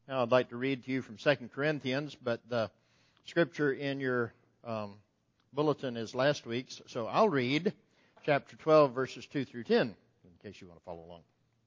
Now I'd like to read to you from 2 Corinthians, but the scripture in your bulletin is last week's, so I'll read chapter 12, verses 2 through 10, in case you want to follow along.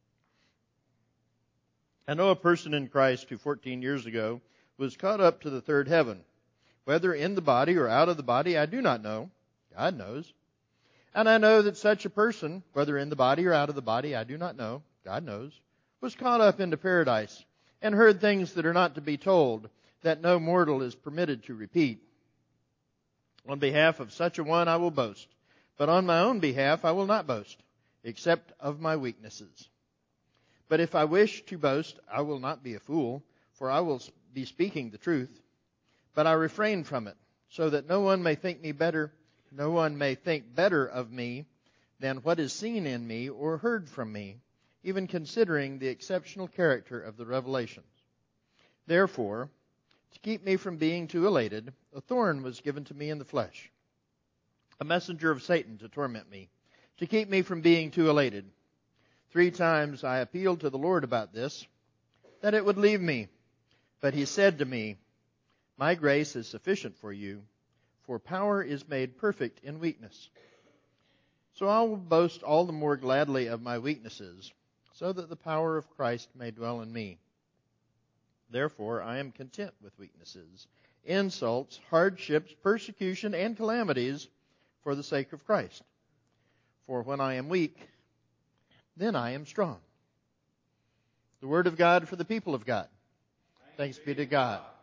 I know a person in Christ who 14 years ago was caught up to the third heaven. Whether in the body or out of the body, I do not know. God knows. And I know that such a person, whether in the body or out of the body, I do not know. God knows. Was caught up into paradise and heard things that are not to be told, that no mortal is permitted to repeat. On behalf of such a one I will boast, but on my own behalf I will not boast, except of my weaknesses. But if I wish to boast, I will not be a fool, for I will be speaking the truth. But I refrain from it, so that no one may think better of me than what is seen in me or heard from me, even considering the exceptional character of the revelations. Therefore, to keep me from being too elated, a thorn was given to me in the flesh, a messenger of Satan to torment me, to keep me from being too elated. 3 times I appealed to the Lord about this, that it would leave me. But he said to me, my grace is sufficient for you, for power is made perfect in weakness. So I will boast all the more gladly of my weaknesses, so that the power of Christ may dwell in me. Therefore I am content with weaknesses, insults, hardships, persecution, and calamities for the sake of Christ. For when I am weak, then I am strong. The word of God for the people of God. Thanks be to God.